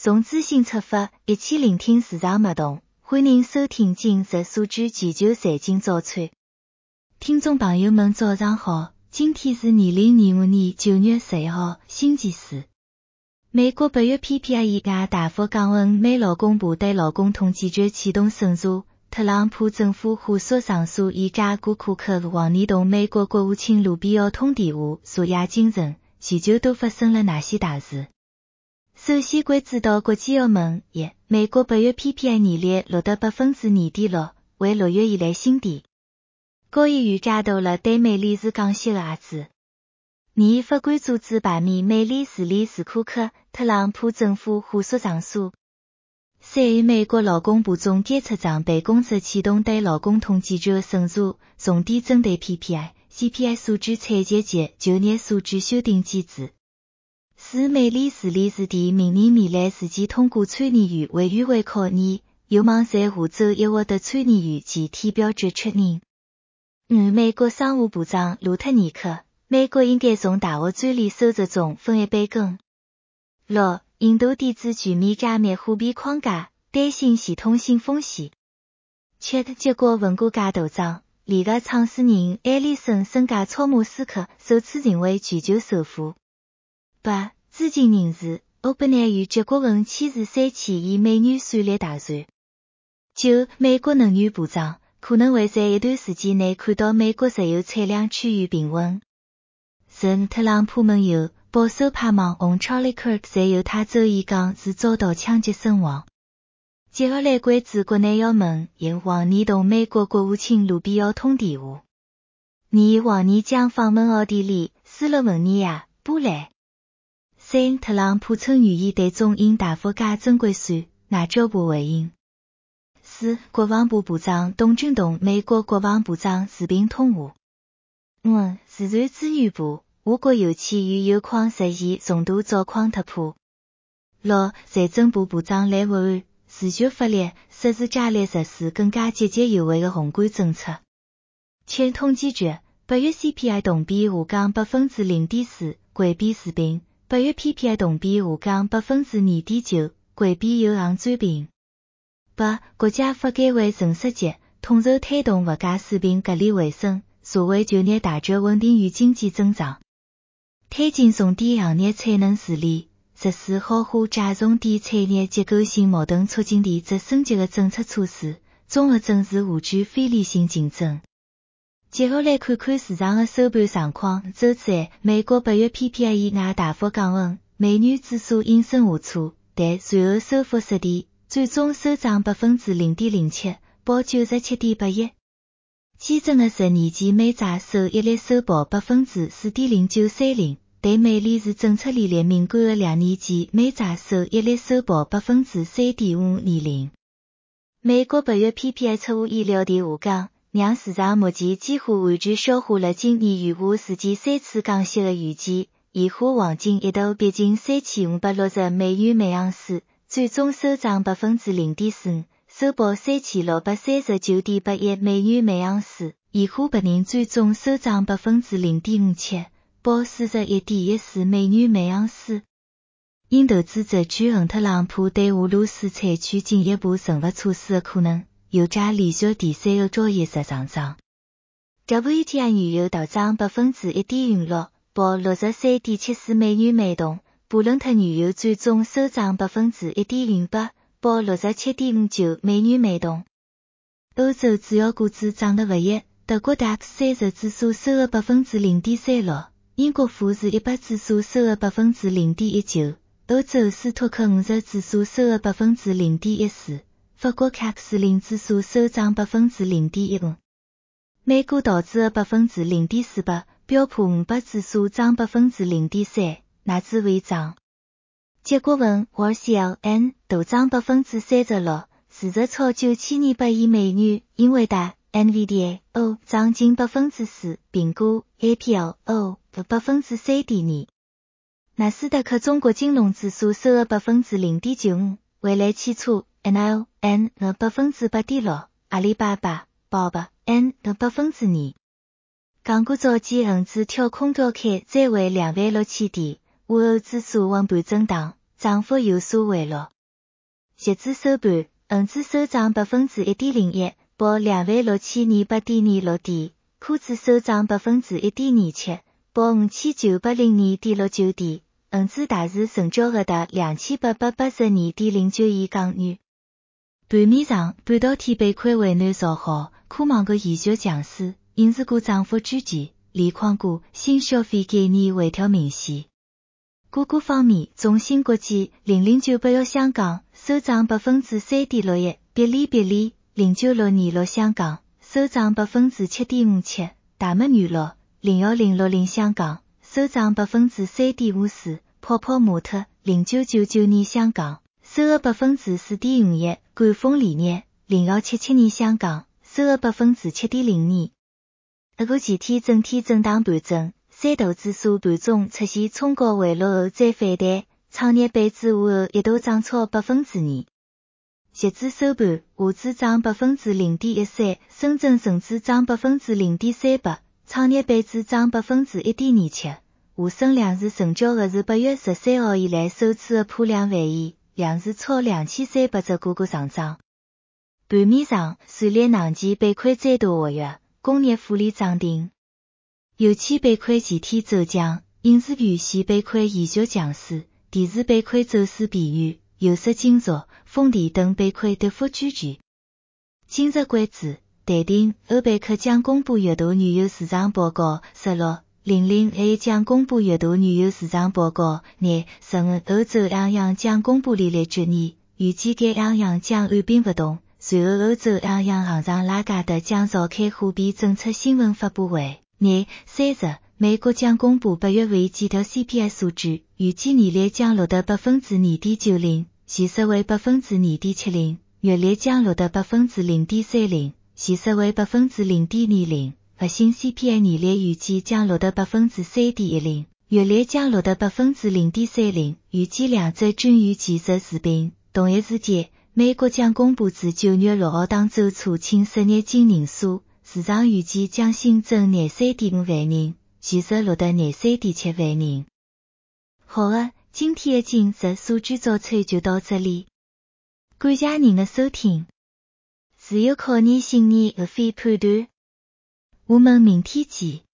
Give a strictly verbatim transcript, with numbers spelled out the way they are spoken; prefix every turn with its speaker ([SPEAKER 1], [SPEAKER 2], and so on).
[SPEAKER 1] 从资讯出发，一起聆听市场脉动。欢迎收听今日数据全球财经早餐。听众朋友们早上好，今天是二零二五年九月十一号，星期四。美国八月 P P I 意外大幅降温，美劳工部对劳工统计局启动审查。特朗普政府呼诉上诉已解雇库克往年同美国国务卿卢比奥通电话，说亚精神，全球都发生了哪些大事？首先关注到国际澳门，一，美国八月 P P I 年率录得百分之二点六，为六月以来新低。高议员加大了对美理事降息的压制。二，法官组织罢免美理事理事库克，特朗普政府呼诉上诉。三，美国劳工部总检察长办公室启动对劳工统计局的审查，重点针对 P P I、C P I 数据采集及就业数据修订机制。四，美理事理事提明年未来自己通过参议员委员会考验，有望在下周一获得参议员及填表决确认。五，美国商务部长卢特尼克，美国应该从大学专利收入中分一杯羹。六，印度电子全面加密货币框架，担心系统性风险。七，结果文化界大涨，联合创始人埃里森身价超马斯克，首次成为全球首富。八，知情人士，OpenAI 与结果文签署三千亿美元战略大战。九，美国能源部长可能会在一段时间内看到美国石油产量趋于平稳。十，特朗普盟友保守派网红 Charlie Kirk 在犹他州演讲时遭到枪击身亡。接下来关注国内要闻，一，往年同美国国务卿卢比奥通电话。二，往年将访问奥地利、斯洛文尼亚、波兰。三，特朗普称愿意对中印大幅加征关税，外交部回应。四，国防部部长董军同美国国防部长视频通话。五，自然资源部，我国油气与油矿实现重大造矿突破。六，财政部部长来法案，持续发力，设置加力实施更加积极优惠的宏观政策。七，统计局，八月 C P I 同比下降百分之零点四，环比持平。八月 P P I 同比下降百分之二点九，环比有行转平。八，国家发改委陈书记统筹推动物价水平合理回升，社会就业大局稳定与经济增长。推进重点行业产能治理，实施豪华假重点产业结构性矛盾促进提质升级的政策措施，综合正视加剧非理性竞争。接下来看看市场的收盘状况。周三，美国八月 P P I 意外大幅降温，美元指数应声下挫，但随后收复失地，最终收涨百分之零点零七，报九十七点八一。基准的十年期美债收益率收报百分之四点零九三零，对美联储政策利率敏感的两年期美债收益率收报百分之三点五二零。美国八月 P P I 出乎意料地下降，让市场目前几乎完全消化了今年余下时间三次降息的预计。现货黄金一度逼近三千五百六十美元每盎司，最终收涨百分之零点四五，收报三千六百三十九点八一美元每盎司。现货白银最终收涨百分之零点五七，报四十一点一四美元每盎司。因投资者权衡特朗普对俄罗斯采取进一步惩罚措施的可能，油价连续第三个交易日上涨。W T I 原油大涨百分之一点五六，报六十三点七四美元每桶。布伦特原油最终收涨百分之一点五八，报六十七点五九美元每桶。欧洲主要股指涨得不一，德国 D A X 三十指数收了百分之零点三六，英国富时一百指数收了百分之零点一九，欧洲斯托克五十指数收了百分之零点一四。法国 C A C 四十指数收涨百分之零点一五，美国道指的百分之零点四八，标普五百指数涨百分之零点三，纳指微涨。结果文 R C L N 大涨百分之三十六，市值超九千二百亿美元，英伟达 N V D A O 涨近百分之四，苹果 A P L O 百分之三点二。纳斯达克中国金融指数收了百分之零点九五，蔚来汽车N I O N 百分之八点六，阿里巴巴、宝巴 N 百分之二。港股早间恒指跳空高开，再为两万六千点，午后指数温盘震荡，涨幅有所回落。 截至收盘，恒指收涨百分之一点零一，报两万六千二百点二六点；科指收涨百分之一点二七，报五千九百零二点六九点。恒指大市成交额达两千八百八十二点零九亿港元。盘面上，半导体板块为南造好，科网个研究强势，影视股涨幅居前，锂矿股、新消费概念回调明显。个股方面，中芯国际零零九八一香港收涨百分之三点六一，比利比利零九六二六香港收涨百分之七点五七，大麦娱乐零一零六零香港收涨百分之三点五四，泡泡玛特零九九九二香港收额百分之四点五一，赣锋锂业零一七七二香港收额百分之七点零二。这个前天整体震荡盘整，三大指数盘中出现冲高回落后再反弹，创业板指午后一度涨超百分之二。截至收盘，沪指涨百分之零点一三，深圳成指涨百分之零点三八，创业板指涨百分之一点二七。沪深两市成交额是八月十三号以来首次的破两万亿，两市超两千三百只个股上涨。盘面上，水力能源板块再度活跃，工业富力涨停。油气板块前天走强，影视院线板块延续强势，电视板块走势疲软，有色金属、风电等板块跌幅居前。今日关注，淡定，欧贝克将公布月度原油市场报告，十六。零零还有将公布月度原油市场报告，廿十五欧洲央行将公布利率决议，预计该央行将按兵不动。随后欧洲央行行长拉加德将召开货币政策新闻发布会。廿三十，美国将公布八月会计调 C P I 数据，预计年率将录得百分之二点九零，现实为百分之二点七零，月率将录得百分之零点三零，现实为百分之零点二零。核心 C P I 年率预计将录得百分之三点一零，月率将录得百分之零点三零，预计两者均于技术水平。同一时间，美国将公布自九月六号当周初请失业金人数，市场预计将新增廿三点五万人，现实录得廿三点七万人。好的，今天的今日数据早餐就到这里，感谢您的收听。只有考验信念而非判断。我们明天见。